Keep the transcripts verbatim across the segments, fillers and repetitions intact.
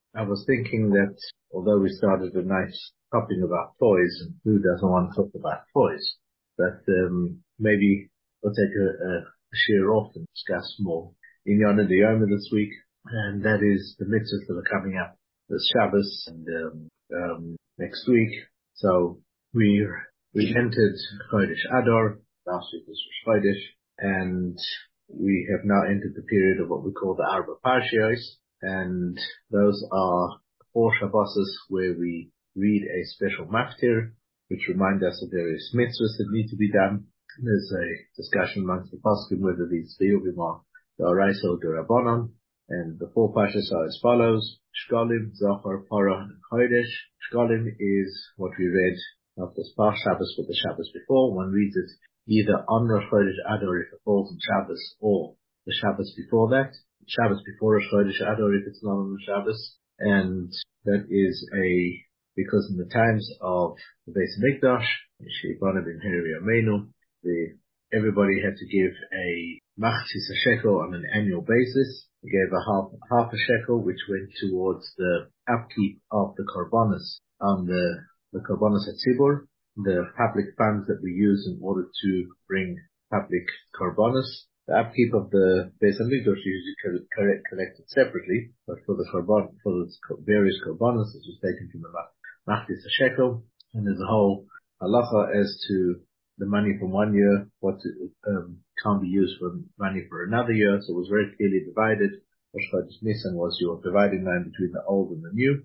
I was thinking that although we started a nice topic about toys, and who doesn't want to talk about toys, that um, maybe we'll take a, a, a share off and discuss more in Yonah Yoma this week, and that is the mitzvahs that are coming up this Shabbos and um, um, next week. So we we entered Chodesh Adar. Last week was Rosh Chodesh, and we have now entered the period of what we call the Arba Parshios, and those are four Shabbos where we read a special maftir, which remind us of various mitzvahs that need to be done. There's a discussion amongst the poskim whether these chiyuvim are the Oraisa or the Rabbanon, and the four pashas are as follows: Shkolim, Zohar, Parah, and Chodesh. Shkolim is what we read not this past Shabbos but the Shabbos before. One reads it either on Rosh Chodesh Adar if it falls on Shabbos, or the Shabbos before that. Shabbos before Rosh Chodesh Adar if it's not on the Shabbos, and that is a because in the times of the Beis Hamikdash, Sheibana ben Heri Amenu, the everybody had to give a machzis a shekel on an annual basis. They gave a half half a shekel, which went towards the upkeep of the korbanos on the the korbanos hatzibur, the public funds that we use in order to bring public korbanos. The upkeep of the Beis Hamikdash usually collected separately, but for the korban, for the various korbanos, it was taken from the machzis a shekel, and there's a whole halacha as to the money from one year, what um, can't be used for money for another year. So it was very clearly divided. Rosh Chodesh Nisan was your dividing line between the old and the new.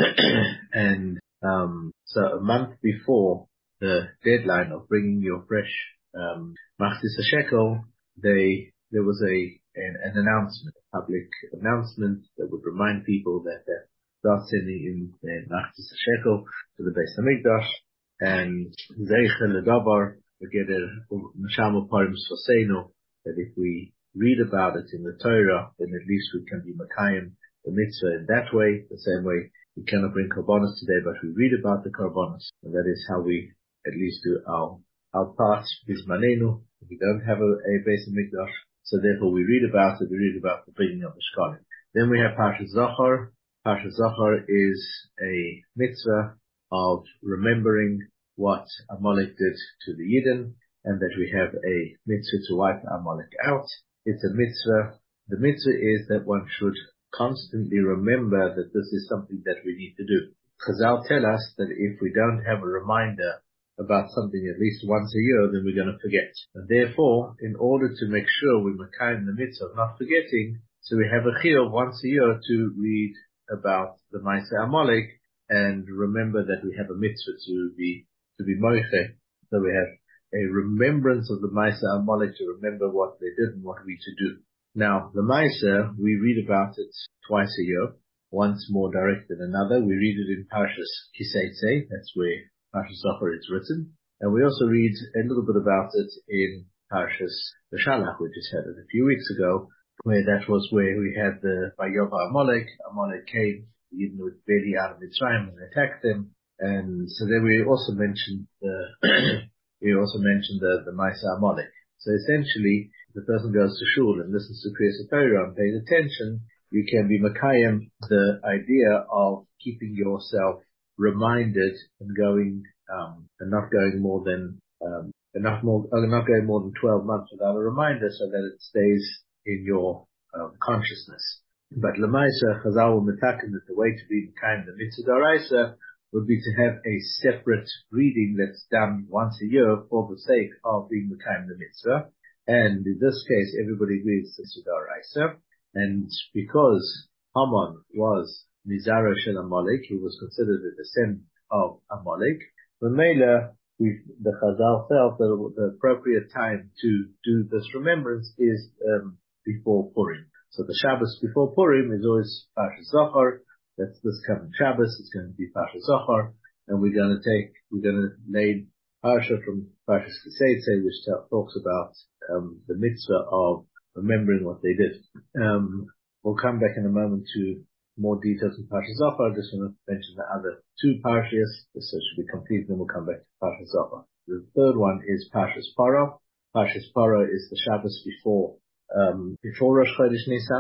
and um, so a month before the deadline of bringing your fresh um, machzis a shekel, they there was a an, an announcement, a public announcement that would remind people that they start sending in their machzis a shekel to the Beis Hamikdash. And Zeichel Ledavar, we get a Neshama Parim Soseno, that if we read about it in the Torah, then at least we can be Makayim, the mitzvah in that way, the same way we cannot bring Karbonos today, but we read about the Karbonos. And that is how we at least do our, our part, Bismanenu. We don't have a, a Beis Hamikdash, so therefore we read about it, we read about the bringing of the Shkolim. Then we have Parshas Zachar. Parshas Zachar is a mitzvah of remembering what Amalek did to the Yidden, and that we have a mitzvah to wipe Amalek out. It's a mitzvah. The mitzvah is that one should constantly remember that this is something that we need to do. Chazal tell us that if we don't have a reminder about something at least once a year, then we're going to forget. And therefore, in order to make sure we makayim the mitzvah of not forgetting, so we have a chiyuv once a year to read about the Ma'aseh Amalek, and remember that we have a mitzvah to be, to be moiche. So we have a remembrance of the Ma'aseh Amalek, to remember what they did and what we to do. Now, the Ma'aseh, we read about it twice a year, once more direct than another. We read it in Parshas Kiseitze, that's where Parshas Zachar is written. And we also read a little bit about it in Parshas Beshalach, we just had it a few weeks ago, where that was where we had the Vayova Amalek. Amalek came even with Beli out of Mitzrayim and attacked them. And so then we also mentioned the, we also mentioned the, the Ma'aseh Amalek. So essentially, if the person goes to shul and listens to Kriyas Torah and pays attention, you can be makayim the idea of keeping yourself reminded and going, um, and not going more than, um, and not more, uh, not going more than twelve months without a reminder, so that it stays in your um, consciousness. But Lamaisa, Chazal will metaken that the way to be kind the mitzvah d'oraisa would be to have a separate reading that's done once a year for the sake of being the kind the mitzvah. And in this case, everybody reads the mitzvah d'oraisa. And because Haman was Mizara Shel Amalek, he was considered a descendant of Amalek, the Mela, the Chazal felt that the appropriate time to do this remembrance is um, before Purim. So the Shabbos before Purim is always Parshas Zachar. That's this coming Shabbos. It's going to be Parshas Zachar, and we're going to take, we're going to lay Parsha from Parshas Kiseitze, which talks about um, the mitzvah of remembering what they did. Um, we'll come back in a moment to more details in Parshas Zachar. I just want to mention the other two Parshas, so it should be complete, then we'll come back to Parshas Zachar. The third one is Parshas Parah. Parshas Parah is the Shabbos before Um, before Rosh Chodesh Nisan,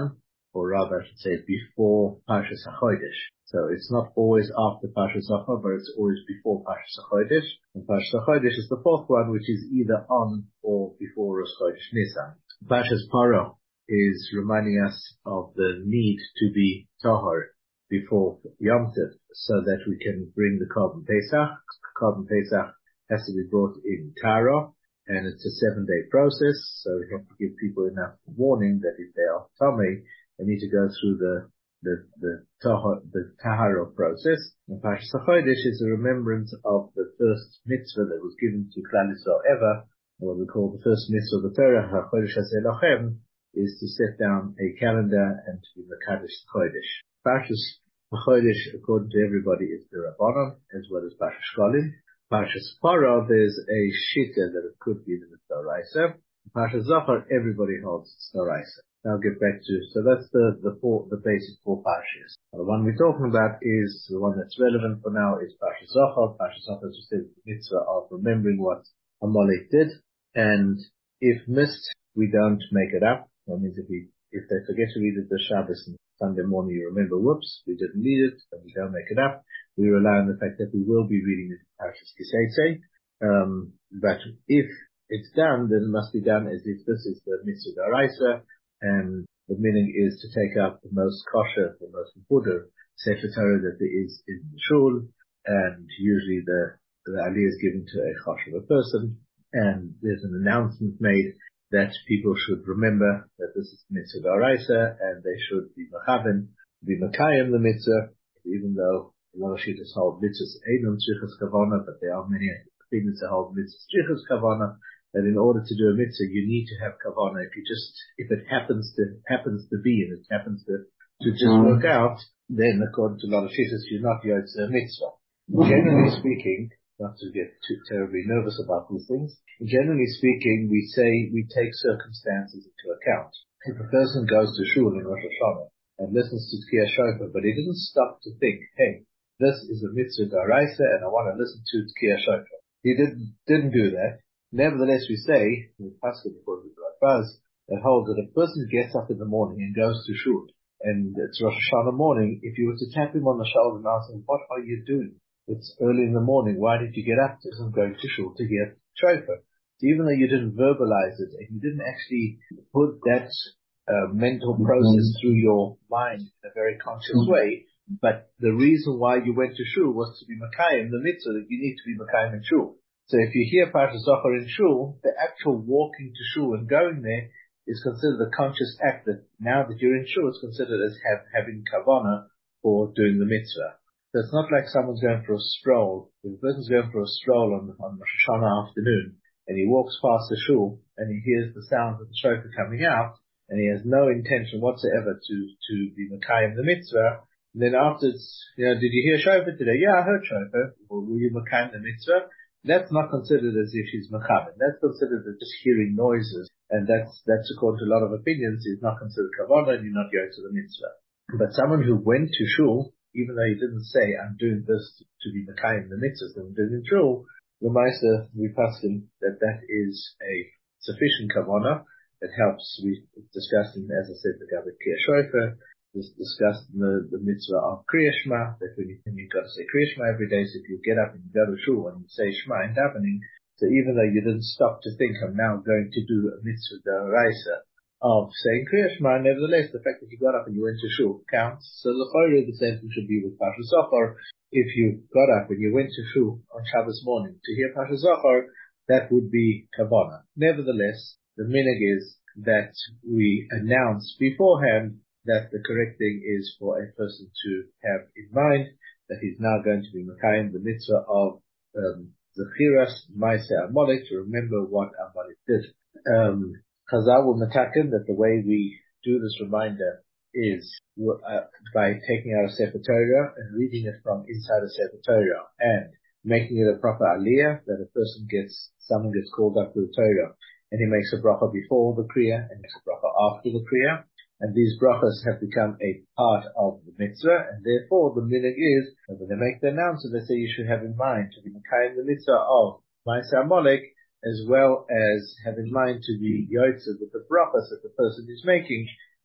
or rather I should say before Parshas HaChodesh. So it's not always after Parshas Zachor, but it's always before Parshas HaChodesh. And Parshas HaChodesh is the fourth one, which is either on or before Rosh Chodesh Nisan. Parshas Paro is reminding us of the need to be tahor before Yom Tov, so that we can bring the Korban Pesach. Korban Pesach has to be brought in Tara, and it's a seven-day process, so we have to give people enough warning that if they are Tomei, they need to go through the the the, tahor, the Tahara process. And Parshas HaChodesh is a remembrance of the first mitzvah that was given to Klal Yisrael ever, what we call the first mitzvah of the Torah, HaChodesh Hazeh Lochem, is to set down a calendar and to be Mekadosh Chodesh. Parshas HaChodesh, according to everybody, is the Rabbanon, as well as Parshas Shkolim. Parshas Paro, there's a shita that it could be the Doraisa. Parshas Zachor, everybody holds it's Doraisa. I'll get back to, so that's the, the four, the basic four parshas. The one we're talking about is, the one that's relevant for now is Parshas Zachor. Parshas Zachor, as we said, the mitzvah of remembering what Amalek did. And if missed, we don't make it up. That means if we, if they forget to read it the Shabbos and Sunday morning, you remember, whoops, we didn't read it, and we don't make it up. We rely on the fact that we will be reading it in Parshas Kisei. Um, but if it's done, then it must be done as if this is the mitzvah d'oraisa, and the meaning is to take out the most kosher, the most important Sefer Torah that there is in the shul, and usually the, the aliyah is given to a choshev person, and there's an announcement made that people should remember that this is mitzvah d'oraisa, and they should be mechaven, be mekayim the mitzvah, even though a lot of shittas hold mitzvahs einam tzrichas kavana, but there are many opinions that hold mitzvahs tzrichas kavana, that in order to do a mitzvah, you need to have kavana. If you just, if it happens to, happens to be, and it happens to, to just mm. work out, then according to a lot of shittas, you're not yotze a mitzvah. Generally speaking, not to get too terribly nervous about these things, generally speaking, we say we take circumstances into account. If a person goes to shul in Rosh Hashanah and listens to Tkiyah Shofar, but he didn't stop to think, hey, this is a mitzvah d'oraisa and I want to listen to Tkiyah Shofar. He didn't, didn't do that. Nevertheless, we say, in the Pasuk before the Baz, that holds that a person gets up in the morning and goes to shul, and it's Rosh Hashanah morning, if you were to tap him on the shoulder and ask him, what are you doing? It's early in the morning. Why did you get up? I'm going to shul to hear shofar. So even though you didn't verbalize it and you didn't actually put that uh, mental process through your mind in a very conscious way, but the reason why you went to shul was to be Makayim, the mitzvah that you need to be Makayim in shul. So if you hear Parshas Zachor in shul, the actual walking to shul and going there is considered a conscious act that now that you're in shul, it's considered as have, having kavanah for doing the mitzvah. So it's not like someone's going for a stroll. If a person's going for a stroll on, on Rosh Hashanah afternoon, and he walks past the shul, and he hears the sound of the shofar coming out, and he has no intention whatsoever to, to be Makayim the mitzvah, and then afterwards, you know, did you hear shofar today? Yeah, I heard shofar. Or were you Makayim the mitzvah? That's not considered as if she's Makayim. That's considered as just hearing noises, and that's, that's according to a lot of opinions, is not considered kavanah, and you're not going to the mitzvah. But someone who went to shul, even though he didn't say, I'm doing this to, to be Makayim the mitzvahs and doing it true, the Meister, we passed him that that is a sufficient kavanah that helps. We discussed, in, as I said, the Gabbat Kiyah Shofar, we discussed the, the mitzvah of Kriya Shema, that when, you, when you've got to say Kriya Shema every day, so if you get up and you go to shul and you say Shema in davening, so even though you didn't stop to think, I'm now going to do a mitzvah d'oraisa of saying Kriya Shema, nevertheless, the fact that you got up and you went to shul counts. So the Chorah, the same thing should be with Parshas Zachor. If you got up and you went to shul on Shabbos morning to hear Parshas Zachor, that would be kavanah. Nevertheless, the minhag is that we announce beforehand that the correct thing is for a person to have in mind that he's now going to be Makayim the mitzvah of um, Zechiras Maaseh Amalek, to remember what Amalek did. Um, Chazal will mataken that the way we do this reminder is uh, by taking out a Sefer Torah and reading it from inside a Sefer Torah and making it a proper aliyah, that a person gets, someone gets called up to the Torah and he makes a bracha before the Kriya and makes a bracha after the Kriya. And these brachas have become a part of the mitzvah, and therefore the minhag is that when they make the announcement, they say you should have in mind to be Makayim the mitzvah of Maaseh Amalek, as well as have in mind to be yotze with the brachas that the person is making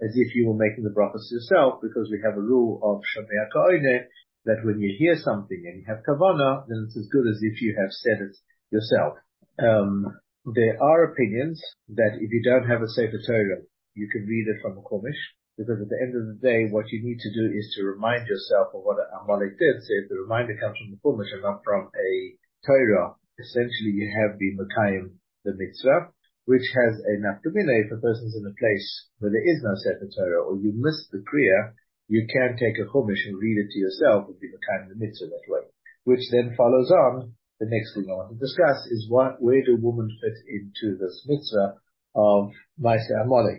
as if you were making the brachas yourself, because we have a rule of Shomea Ka'oneh, that when you hear something and you have kavanah, then it's as good as if you have said it yourself. Um, there are opinions that if you don't have a Sefer Torah, you can read it from a Chumash, because at the end of the day, what you need to do is to remind yourself of what Amalek did. So if the reminder comes from the Chumash and not from a Torah, essentially you have been Mekayim the mitzvah, which has a nafkamina. If a person's in a place where there is no Sefer Torah, or you miss the Kriya, you can take a Chumash and read it to yourself and be Mekayim the mitzvah that way. Which then follows on, the next thing I want to discuss is what, where do women fit into this mitzvah of Maaseh Amalek?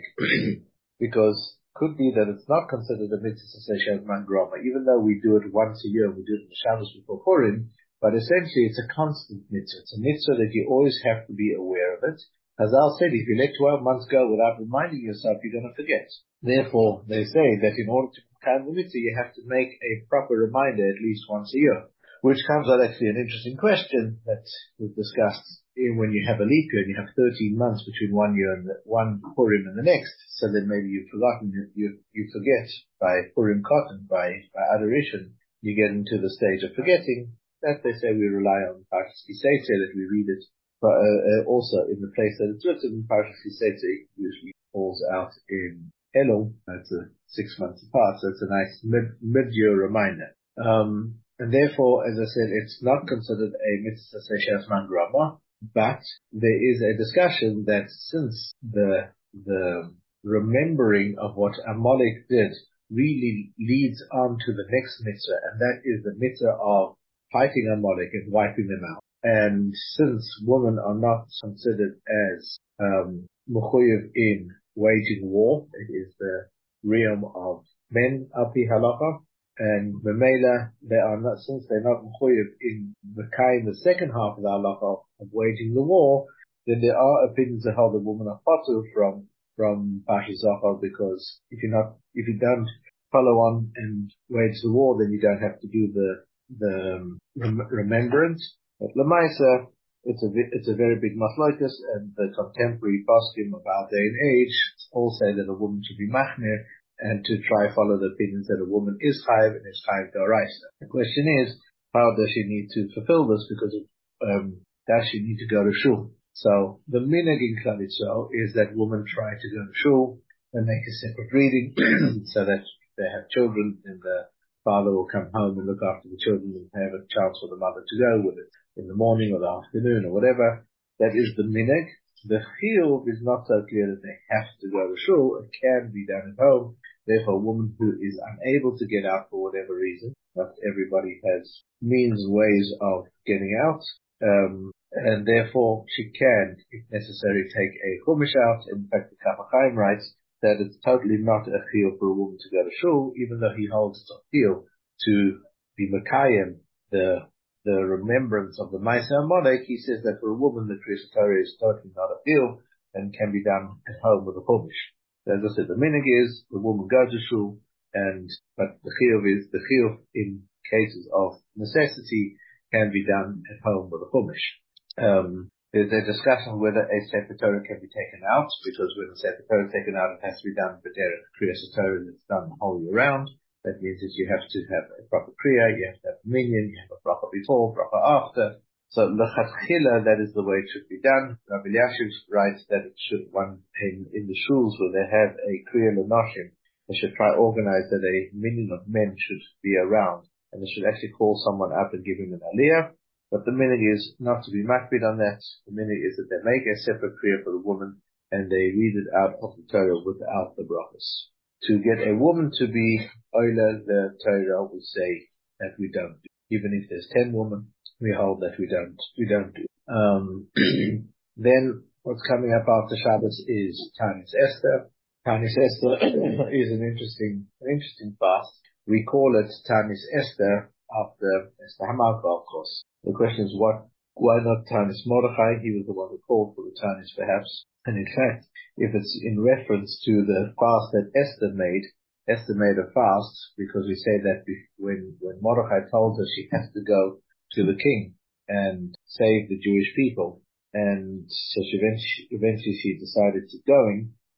Because could be that it's not considered a mitzvah to say Shazman Groma, even though we do it once a year, we do it in the Shabbos before Purim, but essentially it's a constant mitzvah. It's a mitzvah that you always have to be aware of it. As Al said, if you let twelve months go without reminding yourself, you're going to forget. Therefore, they say that in order to become the mitzvah, you have to make a proper reminder at least once a year. Which comes out actually an interesting question that we've discussed in when you have a leap year and you have thirteen months between one year and the, one Purim and the next. So then maybe you've forgotten, you, you forget by Purim Cotton, by, by adoration, you get into the stage of forgetting. That they say we rely on Parshas Kiseitze, that we read it, but uh, uh, also in the place that it's written, Parshas Kiseitze usually falls out in Elul. That's a six months apart, so it's a nice mid, mid-year reminder. Um, And therefore, as I said, it's not considered a mitzvah seishas man grama, but there is a discussion that since the the remembering of what Amalek did really leads on to the next mitzvah, and that is the mitzvah of fighting Amalek and wiping them out. And since women are not considered as um mechuyev in waging war, it is the realm of men, api halacha. And Memela, they are not, since they're not mechuyev in Mekayim the second half of the halacha of waging the war, then there are opinions that how the women are patur from, from Parshas Zachor, because if you're not, if you don't follow on and wage the war, then you don't have to do the, the um, rem- remembrance. But Lamaisa, it's a, it's a very big maslokas, and the contemporary poskim of our day and age all say that a woman should be machmir, and to try follow the opinions that a woman is chayiv and is chayiv d'oraisa. The question is, how does she need to fulfill this? Because um, does she need to go to shul? So the minhag in Klal Yisrael is that women try to go to shul and make a separate reading, so that if they have children, then the father will come home and look after the children and have a chance for the mother to go with it in the morning or the afternoon or whatever. That is the minhag. The chiyuv is not so clear that they have to go to shul. It can be done at home. Therefore, a woman who is unable to get out for whatever reason, not everybody has means, ways of getting out, um, and therefore she can, if necessary, take a chumash out. In fact, the Kaf HaChaim writes that it's totally not a chiyuv for a woman to go to shul, even though he holds it's a chiyuv to be mekayim the the remembrance of the Maaseh Amalek. He says that for a woman, the Kriyas Torah is totally not a chiyuv and can be done at home with a chumash. As I said, the minhag is the woman goes to shul, and but the chiyuv is the chiyuv in cases of necessity can be done at home with a chumash. Um, there's a discussion whether a Sefer Torah can be taken out, because when a Sefer Torah is taken out, it has to be done b'derech Kriyas Torah that's done the whole year round. That means that you have to have a proper kriya, you have to have a minyan, you have a bracha before, bracha after. So l'chatchila, that is the way it should be done. Rabbi Elyashiv writes that it should, one in, in the shuls where they have a kriya l'noshim, they should try organize that a minyan of men should be around, and they should actually call someone up and give him an aliyah. But the minhag is not to be makbid on that. The minhag is that they make a separate kriya for the woman, and they read it out of the Torah without the brachas. To get a woman to be oila the Torah, we say that we don't do. Even if there's ten women, we hold that we don't, we don't do. Um, then what's coming up after Shabbos is Tanis Esther. Tanis Esther is an interesting, an interesting fast. We call it Tanis Esther after Esther Hamalka, of course. The question is what, why not Tanis Mordechai? He was the one who called for the Tanis perhaps. And in fact, if it's in reference to the fast that Esther made, Esther made a fast because we say that when, when Mordechai told her she has to go to the king and save the Jewish people, and so she eventually, eventually she decided to going,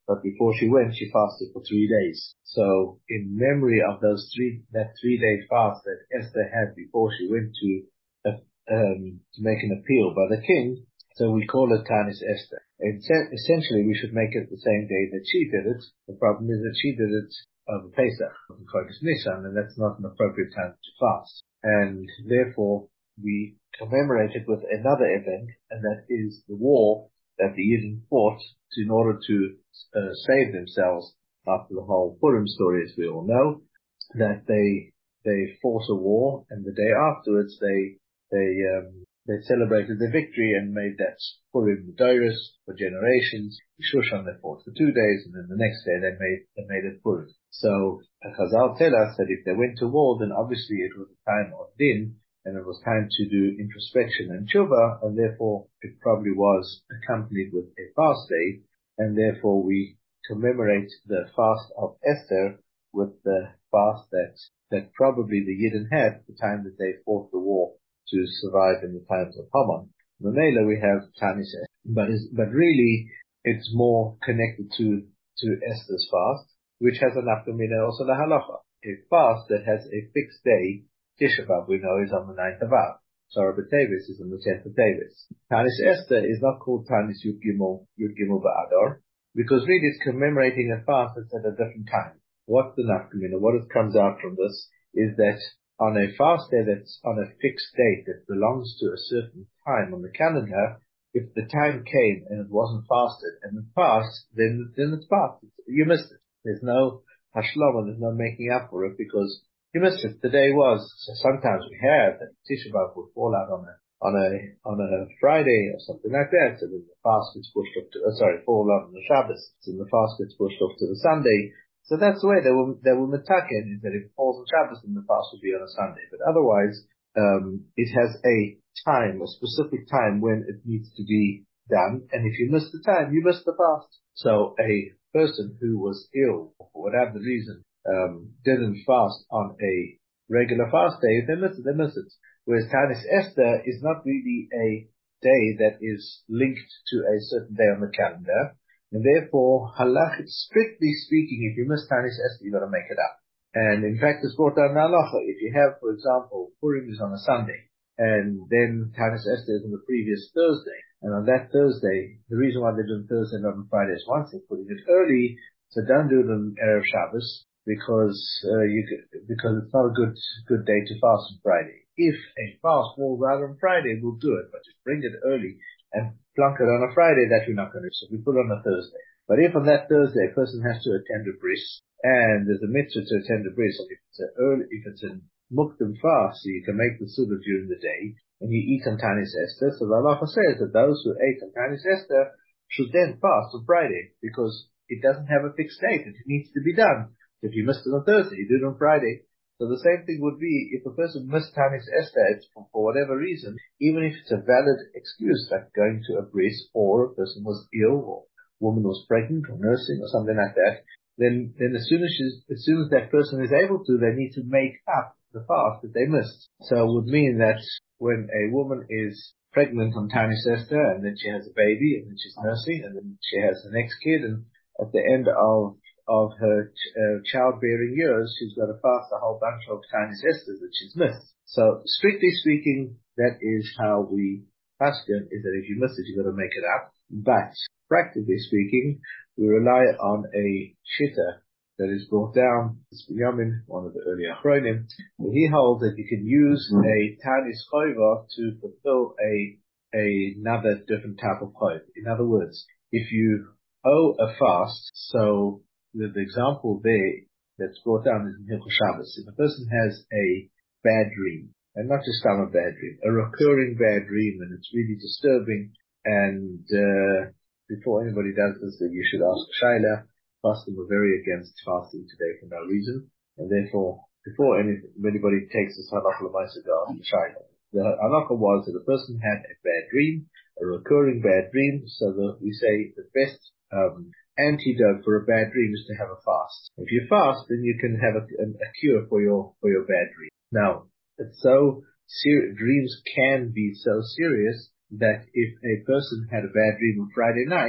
but before she went, she fasted for three days. So in memory of those three, that three day fast that Esther had before she went to, uh, um, to make an appeal by the king, so we call it Tanis Esther. And essentially, we should make it the same day that she did it. The problem is that she did it over Pesach, on Chodesh Nisan, and that's not an appropriate time to fast. And therefore, we commemorate it with another event, and that is the war that the Yidden fought in order to uh, save themselves after the whole Purim story, as we all know, that they they fought a war, and the day afterwards they they um, they celebrated their victory and made that Purim Doros for generations. Shushan they fought for two days, and then the next day they made they made it Purim. So Chazal tell us that if they went to war, then obviously it was a time of din, and it was time to do introspection and tshuva, and therefore it probably was accompanied with a fast day, and therefore we commemorate the fast of Esther with the fast that that probably the Yidden had at the time that they fought the war to survive in the times of Haman. In Mamela we have Tanis Esther, but is, but really it's more connected to to Esther's fast, which has a nafkamina also the halacha. A fast that has a fixed day, Tisha B'Av, we know, is on the ninth of Av. Sorah B'Tevis is on the tenth of Tevis. Tanis Esther is not called Tanis Yud Gimel, Yud Gimel Ba'adar, because really it's commemorating a fast that's at a different time. What's the nafkamina? What it comes out from this is that on a fast day that's on a fixed date that belongs to a certain time on the calendar, if the time came and it wasn't fasted and it passed, then, then it's passed. You missed it. There's no hashlama, there's no making up for it because you missed it. The day was. So sometimes we have that Tisha B'Av would fall out on a, on a, on a Friday or something like that. So then the fast gets pushed off to, uh, sorry, fall out on the Shabbos. So then the fast gets pushed off to the Sunday. So that's the way they were, they were metaken, is that if it falls on Shabbos, then the fast will be on a Sunday. But otherwise, um, it has a time, a specific time when it needs to be done. And if you miss the time, you miss the fast. So a person who was ill, for whatever reason, um, didn't fast on a regular fast day, if they miss it, they miss it. Whereas Tanis Esther is not really a day that is linked to a certain day on the calendar. And therefore, halach, strictly speaking, if you miss Tanis Esther, you've got to make it up. And in fact, it's brought down in halacha. If you have, for example, Purim is on a Sunday, and then Tanis Esther is on the previous Thursday, and on that Thursday, the reason why they're doing Thursday and not on Friday is once they're putting it early, so don't do it on Erev Shabbos, because, uh, you could, because it's not a good, good day to fast on Friday. If a fast falls out on Friday, we'll do it, but just bring it early and plunk it on a Friday, that we're not going to do. So we put it on a Thursday. But if on that Thursday a person has to attend a bris, and there's a mitzvah to attend a bris, and if it's a early, if it's a mukdam fast, so you can make the suda during the day, and you eat on Tanis Esther, so the halacha says that those who ate on Tanis Esther should then fast on Friday, because it doesn't have a fixed date, it needs to be done. If you missed it on Thursday, you do it on Friday. So the same thing would be if a person missed Tanis Esther for, for whatever reason, even if it's a valid excuse, like going to a bris, or a person was ill, or a woman was pregnant, or nursing, or something like that, then, then as soon as she's, as soon as that person is able to, they need to make up the fast that they missed. So it would mean that when a woman is pregnant on Tanis Esther, and then she has a baby, and then she's nursing, and then she has the next kid, and at the end of of her ch- uh, childbearing years, she's got to fast a whole bunch of Tanis Esther that she's missed. So, strictly speaking, that is how we paskin, is that if you miss it, you've got to make it up. But, practically speaking, we rely on a shitta that is brought down, Yamin, one of the early Achronim, where he holds that you can use a Tanis Chova to fulfill a, a another different type of chov. In other words, if you owe a fast, so The, the example there that's brought down is in Hilchos Shabbos. If a person has a bad dream, and not just some a bad dream, a recurring bad dream, and it's really disturbing, and uh, before anybody does this, then you should ask Shaila. Fasting were very against fasting today for no reason, and therefore, before any, anybody takes this halakha l'maisa, go ask Shaila. The halakha was that a person had a bad dream, a recurring bad dream, so that we say the best um, antidote for a bad dream is to have a fast. If you fast, then you can have a, a, a cure for your for your bad dream. Now, it's so ser- dreams can be so serious that if a person had a bad dream on Friday night,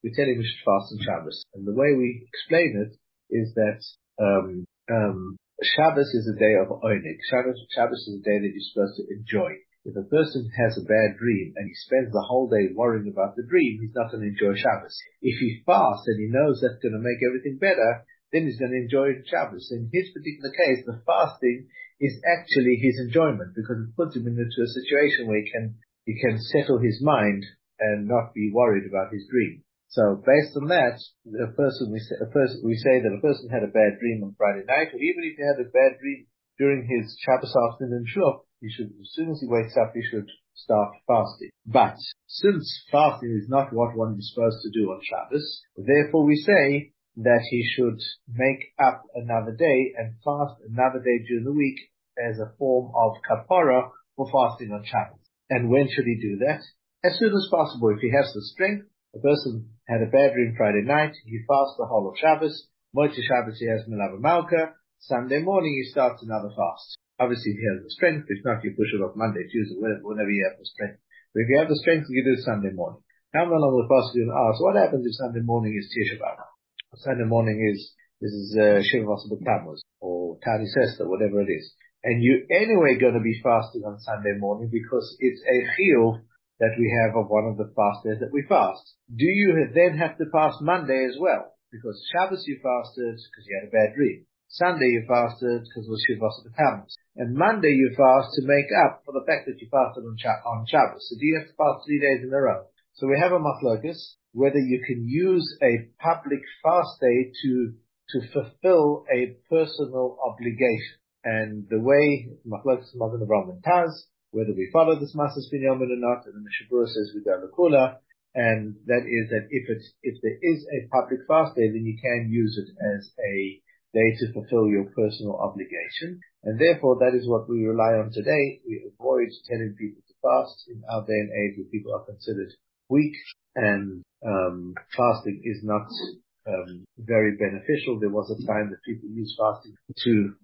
we tell him we should fast on Shabbos. And the way we explain it is that um, um, Shabbos is a day of oinig. Shabbos, Shabbos is a day that you're supposed to enjoy. If a person has a bad dream and he spends the whole day worrying about the dream, he's not going to enjoy Shabbos. If he fasts and he knows that's going to make everything better, then he's going to enjoy Shabbos. In his particular case, the fasting is actually his enjoyment because it puts him into a situation where he can he can settle his mind and not be worried about his dream. So based on that, a person we say, a person we say that a person had a bad dream on Friday night, or even if he had a bad dream during his Shabbos afternoon shul, he should, as soon as he wakes up, he should start fasting. But since fasting is not what one is supposed to do on Shabbos, therefore we say that he should make up another day and fast another day during the week as a form of kapara for fasting on Shabbos. And when should he do that? As soon as possible. If he has the strength, a person had a bad dream Friday night, he fasts the whole of Shabbos. Motzei Shabbos he has Melava Malka. Sunday morning he starts another fast. Obviously if he has the strength, if not you push it off Monday, Tuesday, whenever, whenever you have the strength. But if you have the strength, you do it Sunday morning. Now no longer possible to ask, what happens if Sunday morning is Tisha B'Av? Sunday morning is, this is uh, Shiva Vasabah Tammuz, or Tani Sesta, whatever it is. And you're anyway going to be fasting on Sunday morning because it's a chiyuv that we have of one of the fast days that we fast. Do you then have to fast Monday as well? Because Shabbos you fasted because you had a bad dream. Sunday you fasted because it was Shiva Vasabah Tammuz. And Monday you fast to make up for the fact that you fasted on, Sh- on Shabbos. So do you have to fast three days in a row? So we have a machlokas, whether you can use a public fast day to, to fulfill a personal obligation. And the way machlokas Magen Avraham and Taz, whether we follow this Masas Binyamin or not, and the Mishabura says we go Lakula, and that is that if it's, if there is a public fast day, then you can use it as a day to fulfill your personal obligation. And therefore that is what we rely on today. We avoid telling people to fast in our day and age where people are considered weak, and um, fasting is not um, very beneficial. There was a time that people used fasting to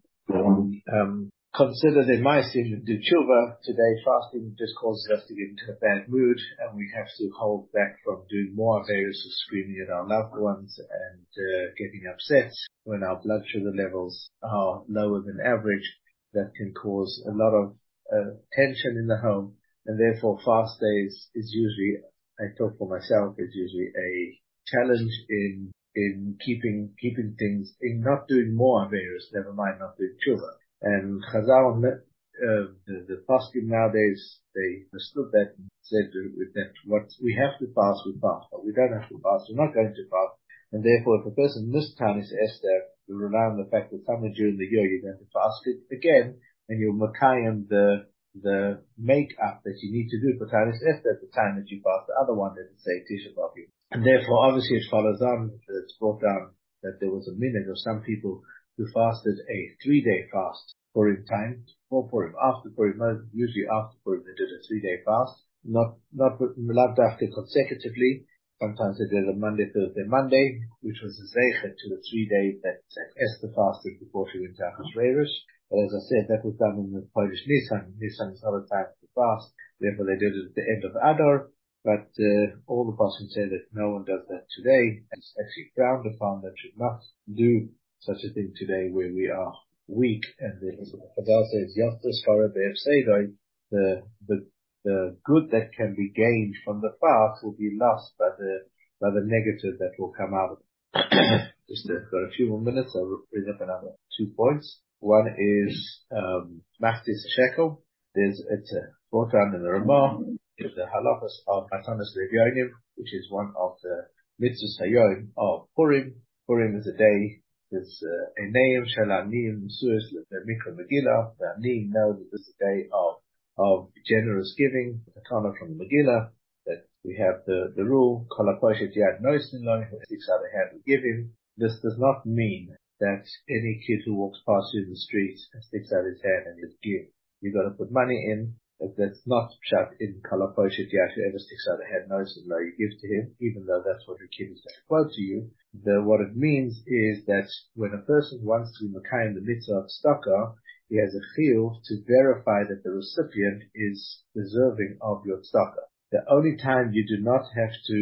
um, consider their ma'asim and do tshuva. Today fasting just causes us to get into a bad mood, and we have to hold back from doing more various of screaming at our loved ones and uh, getting upset when our blood sugar levels are lower than average. That can cause a lot of uh, tension in the home, and therefore fast days is usually, I talk for myself, is usually a challenge in in keeping keeping things, in not doing more various, never mind not doing tshuva. And Chazal, uh, the, the fasting nowadays, they understood that and said that what we have to fast, we fast, but we don't have to fast, we're not going to fast. And therefore, if a person missed Tanis Esther, we rely on the fact that somewhere during the year you're going to fast it again, and you'll makayim the the make-up that you need to do for Tanis Esther at the time that you fast the other one, that is, say, Tisha B'Av. And therefore, obviously, it follows on, it's brought down that there was a minute of some people who fasted a three-day fast Purim time, before Purim, after Purim, usually after Purim they did a three-day fast, not not not after consecutively. Sometimes they did a Monday, Thursday, Monday, which was a zeichet to the three days that, that Esther fasted before she went to Achashverosh. But as I said, that was done in the Polish Nisan. Nisan is not a time to fast, therefore they did it at the end of Adar. But uh, all the pastors say that no one does that today. It's actually frowned upon, that should not do such a thing today where we are weak. And the Chazal says, Yaftas Farah Be'ef Seidoi, the the the good that can be gained from the fast will be lost by the by the negative that will come out of it. Just uh, got a few more minutes. I'll bring up another two points. One is um Machtis Shekel. There's it's a brought down in the Ramah. Is the halachas of Matanas Levyonim, which is one of the mitzvahs hayon of Purim. Purim is a day. There's a name Shalanim Suas Mikra Megillah. The Anim know that this is a day of of generous giving. The Tana from the Megillah, that we have the the rule Kolaposhet Yad Noisin Lo, who sticks out a hand will give him. This does not mean that any kid who walks past you in the street and sticks out his hand and you give. You've got to put money in. If that's not shut in Kolaposhet Yad, whoever sticks out a hand Noisin Lo, you give to him, even though that's what your kid is going to quote to you. The what it means is that when a person wants to be Makayim the mitzvah of tzedakah, he has a chiyuv to verify that the recipient is deserving of your tzedakah. The only time you do not have to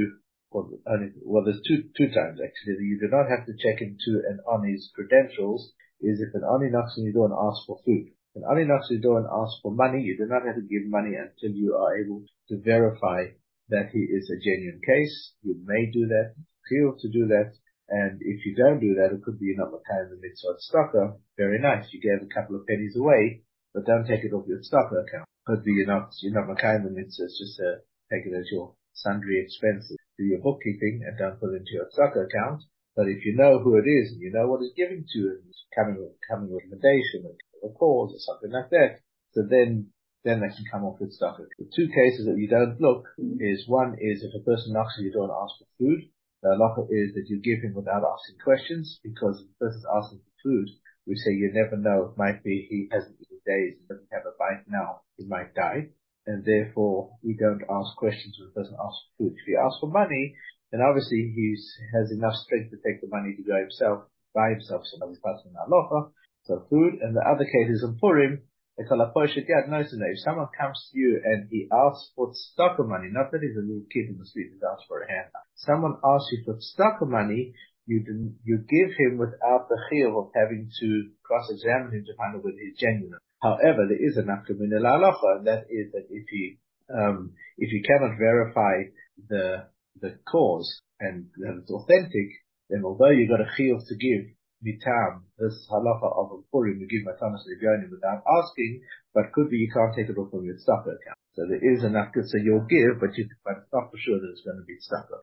or only, well, there's two, two times actually. You do not have to check into an Ani's credentials is if an Ani knocks on your door and asks for food. If an Ani knocks on your door and asks for money, you do not have to give money until you are able to verify that he is a genuine case. You may do that, feel to do that, and if you don't do that, it could be you're not Makayim the mitzvah tzedakah. Very nice. You gave a couple of pennies away, but don't take it off your tzedakah account. Could be you're not, you're not Makayim the mitzvah, it's just uh, take it as your sundry expenses. Do your bookkeeping and don't put it into your tzedakah account. But if you know who it is and you know what it's giving to and it's coming with, coming with recommendation or a cause or something like that, so then, then they can come off with tzedakah. The two cases that you don't look is one is if a person knocks on your door and asks for food. The halacha is that you give him without asking questions, because if the person's asking for food, we say you never know. It might be he hasn't eaten days and doesn't have a bite now. He might die. And therefore, we don't ask questions when the person asks for food. If he asks for money, then obviously he has enough strength to take the money to go himself, buy himself some other person halacha, so food. And the other case is in Purim. They call a poshet yad. No, if someone comes to you and he asks for tzedakah money, not that he's a little kid in the street and asks for a hand. Someone asks you for tzedakah money, you do, you give him without the chiyuv of having to cross-examine him to find out whether he's genuine. However, there is a nafka min el halacha, and that is that if he, um, if you cannot verify the, the cause and that it's authentic, then although you got a chiyuv to give, mitam, this halacha of Purim, you give matanos lebyonim without asking, but could be you can't take it off from your tzedakah account. So there is a nafka, so you'll give, but you, but it's not for sure that it's going to be tzedakah.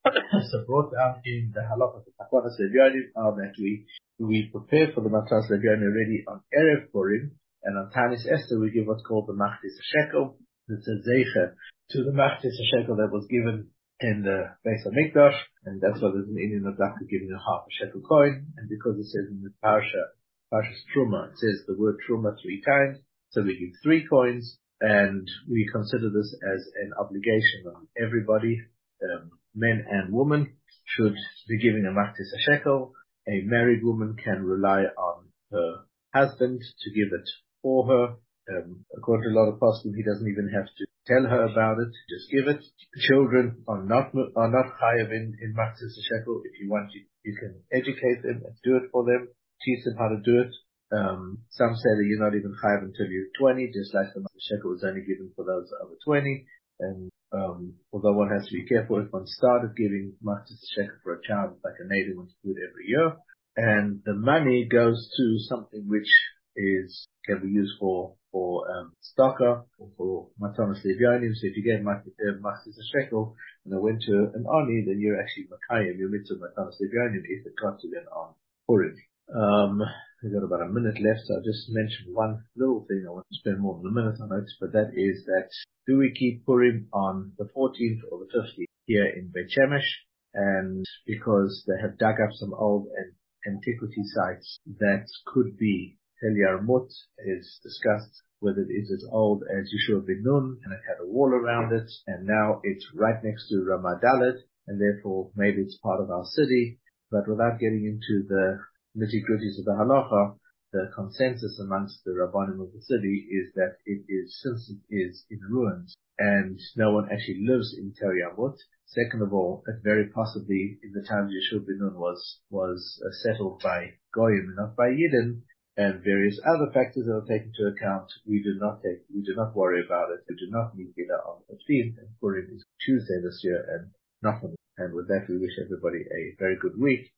So brought down in the halacha of matanos lebyonim are that we, we prepare for the matanos lebyonim already on Erev Purim, and on Tanis Esther we give what's called the machtis shekel. It's a zeicha to the machtis shekel that was given in the Beis HaMikdash, and that's why there's an Indian of Dafka giving a half a shekel coin, and because it says in the Parsha, Parsha's Truma, it says the word Truma three times, so we give three coins, and we consider this as an obligation on everybody, um, men and women, should be giving a machtis a shekel. A married woman can rely on her husband to give it for her. Um, according to a lot of poskim, he doesn't even have to tell her about it, just give it. Children are not, are not chayav in, in machzis shekel. If you want, you, you can educate them and do it for them, teach them how to do it. Um, some say that you're not even chayav until you're twenty, just like the machzis shekel was only given for those over twenty. And, um, although one has to be careful, if one started giving machzis shekel for a child, like a native wants to do it every year. And the money goes to something which is, can be used for, for, um, tzedakah, or for matanos lebyonim. So if you gave machzis shekel, and I went to an Ani, then you're actually makayim, your mitzvah matanos lebyonim, if it got to then on Purim. Um, we've got about a minute left, so I'll just mention one little thing. I want to spend more than a minute on it, but that is that, do we keep Purim on the fourteenth or the fifteenth here in Beit Shemesh? And because they have dug up some old and antiquity sites that could be Tel Yarmut, is discussed whether it is as old as Yeshua ben Nun and it had a wall around it, and now it's right next to Ramat Dalet, and therefore maybe it's part of our city. But without getting into the nitty-gritties of the halacha, the consensus amongst the Rabbanim of the city is that it is, since it is in ruins and no one actually lives in Tel Yarmut. Second of all, it very possibly in the time Yeshua ben Nun was was uh, settled by Goyim, not by Yidden, and various other factors that are taken into account. We do not take, we do not worry about it. We do not need Gila on the fifteenth, and Purim is Tuesday this year, and not on. And with that, we wish everybody a very good week.